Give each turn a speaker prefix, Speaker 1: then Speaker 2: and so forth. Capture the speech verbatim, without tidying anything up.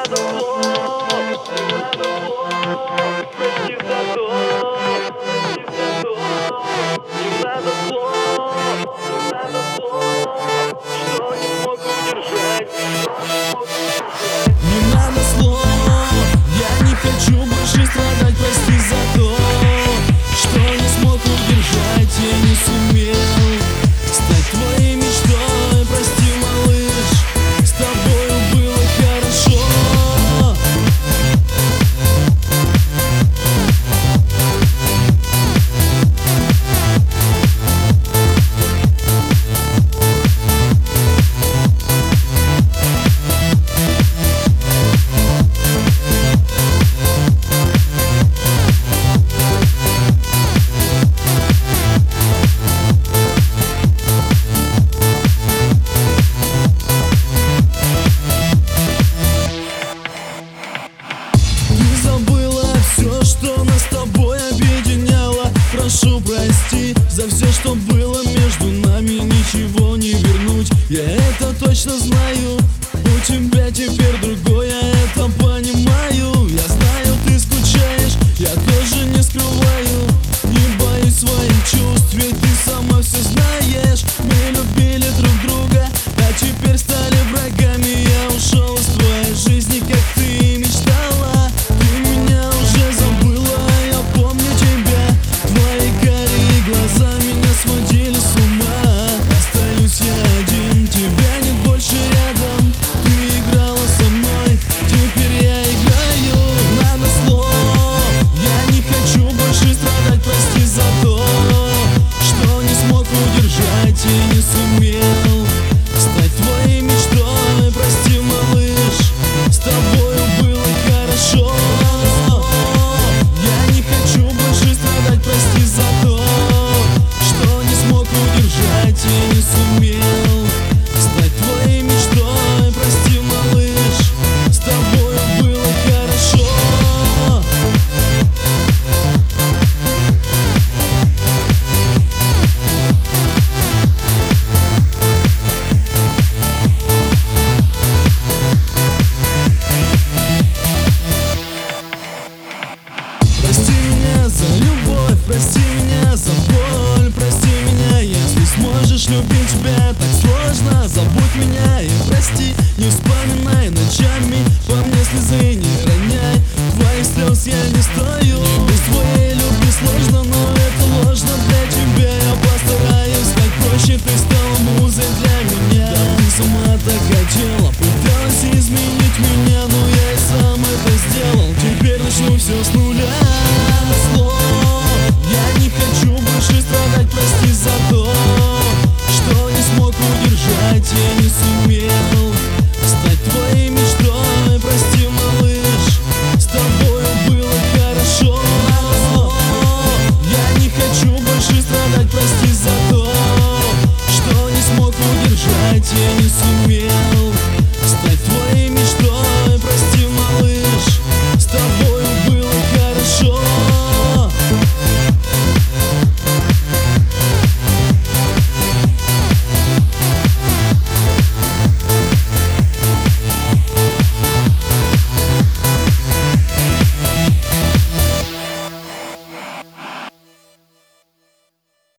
Speaker 1: Прошу, прости за все, что было между нами, ничего не вернуть. Я это точно знаю. У тебя теперь другое, я это понимаю. Я знаю, ты скучаешь, я тоже не скрываю. Не боюсь своих чувств, ведь ты сама все знаешь. Мы любили друг друга, а теперь стали врагами. Я ушел из твоей жизни, как ты и мечтала. Ты меня уже забыла, я помню тебя. Твои карие глаза меня сводили с ума. Остаюсь я один, тебя нет больше рядом. Ты играла со мной, теперь я играю на назло. Я не хочу больше страдать, прости за то, что не смог удержать и не сумел стать твоей мечтой. Прости, малыш, с тобою было хорошо. Я не хочу больше страдать, прости за то, что не смог удержать и не сумел стать твоей мечтой. Прости, малыш, с тобою было хорошо. Прости меня за любовь, прости меня за боль. Прости меня, если сможешь любить тебя так сложно. Забудь меня и прости, не вспоминай ночами, по мне слезы не роняй. Твоих слез я не стою. Без твоей любви сложно, но это ложно для тебя. Я постараюсь, как проще, ты стала музой для меня. Да, ты сама так хотела, пыталась изменить меня, но я и сам это сделал. Теперь начну все снова.